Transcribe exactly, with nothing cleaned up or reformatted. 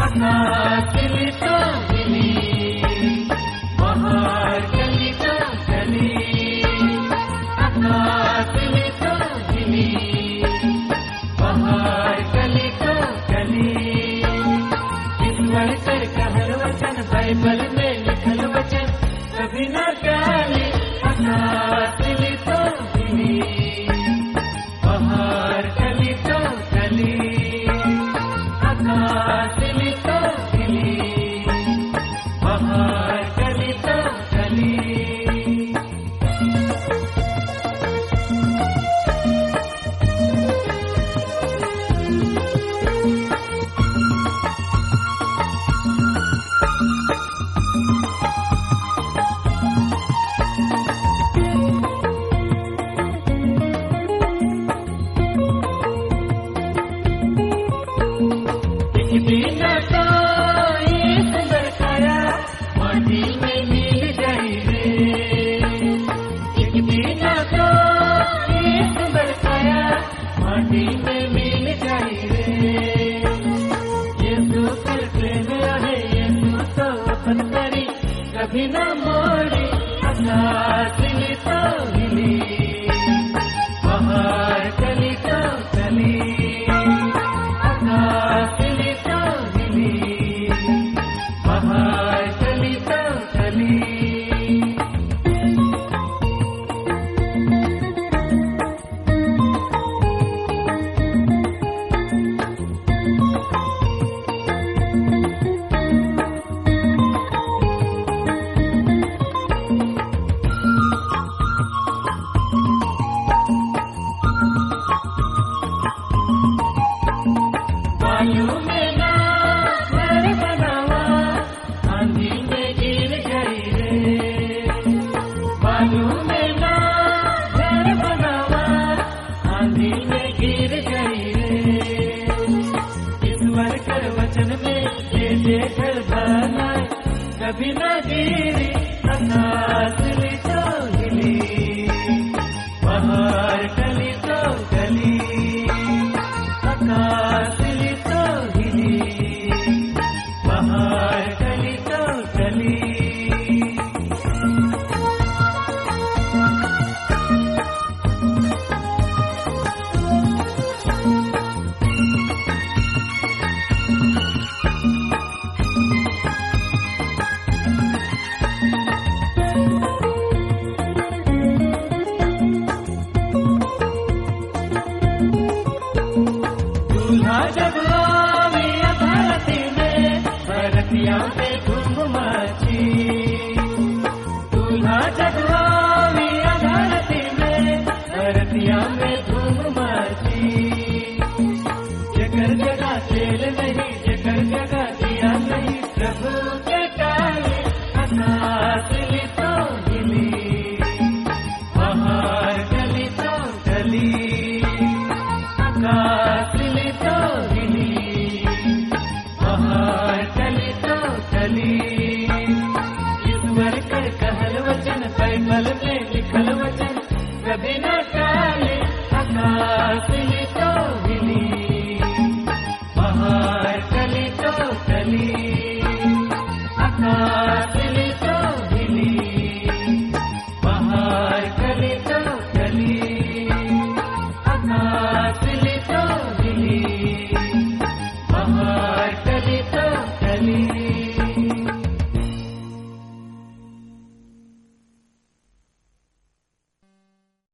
आकाश में तो गिली, बाहर गली तो गली, आकाश में तो गिली, बाहर गली तो गली। ईश्वर कर कहल वचन, बाइबल में लिखल वचन, कभी न गाली। आकाश में तो गिली, बाहर गली तो गली, आकाश में तो गिली, बाहर गली तो गली। एक दिन तो ये सुंदर काया माटी में मिल जाई रे। एक दिन तो ये सुंदर काया माटी में मिल जाई रे। यीशु कर प्रेम आहे, यीशु तो अपन करी कभी न मोड़ी। आकाश में तो गिली, बाहर गली तो गली, आकाश में तो गिली, बाहर गली तो गली। बालू में ना घर बनावा, आंधी में गिर गई रे। बालू में ना घर बनावा, आंधी में गिर गई रे। ईश्वर कर वचन में जे जे घर बनाए, कभी न गिरी। आकाश में तो गिली, बाहर गली तो गली, आकाश में तो गिली, बाहर गली तो गली। दूल्हा जब आवे धरती में, धरतिया में धूम मची। दूल्हा जब आवे धरती में, धरतिया में धूम मची। जगर जगह तेल नहीं, जगर जगह दिया नहीं, प्रभु के काले। आकाश में तो गिली, बाहर गली तो गली, आकाश में तो गिली, बाहर गली तो गली। ईश्वर कर कहल वचन, बाइबल में लिखल वचन, कभी न